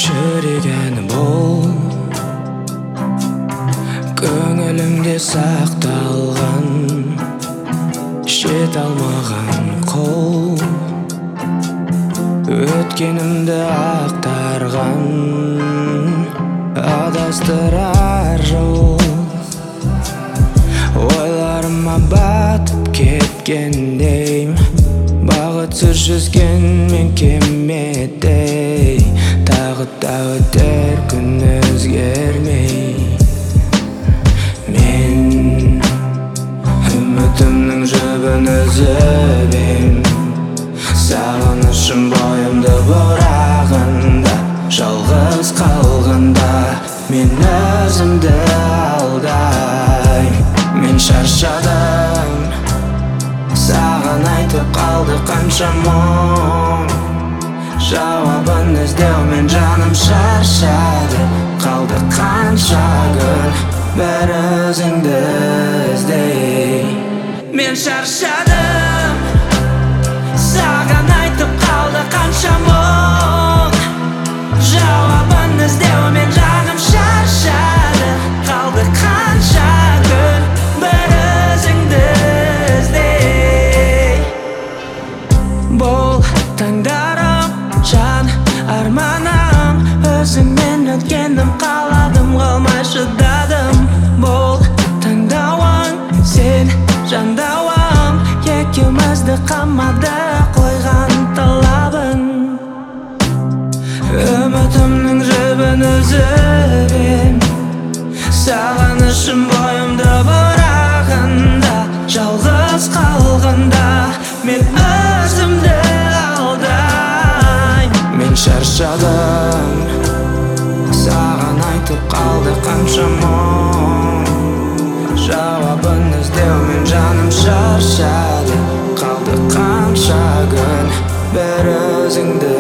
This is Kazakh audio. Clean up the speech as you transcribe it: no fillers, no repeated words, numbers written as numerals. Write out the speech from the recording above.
шірігені бұл көңілімде сақталған шет алмаған қол өткенімді ақтарған адастырар жол ойларыма батып кеткендей бақытсыз жүзген мен кемедей тағы да өтер күн өзгермей мен үмітімнің жібін үзіп ем сағынышым бойымды бұрағанда жалғыз қалғанда мен өзімді алдаймын мен шаршадым саған айтып қалды қанша мұң жауабын іздеумен жаным шаршады қалды қанша күн бір өзіңді іздей мен шаршадым саған айтып қалды қанша мұң жауабын іздеумен жаным шаршады қалды қанша күн бір өзіңді іздей бұл таңдарым жан арманым өзіңмен өткенім қаладым қалмай шыдадым бұл таңдауың сен жандауым екеумізді қамады қойған талабын үмітімнің жібін үзіп ем сағынышым бойымды бұрағанда жалғыз қалғанда мен өзімді алдаймын мен шаршадым саған айтып қалды қанша мұң жауабын іздеумен жаным шаршады қалды қанша күн бір өзіңді